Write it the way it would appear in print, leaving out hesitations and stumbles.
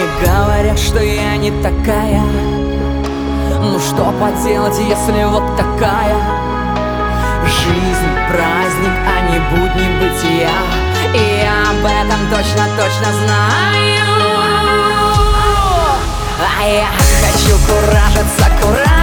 говорят, что я не такая. Ну что поделать, если вот такая жизнь, праздник, а не будни бытия. И я об этом точно знаю. А я хочу куражиться,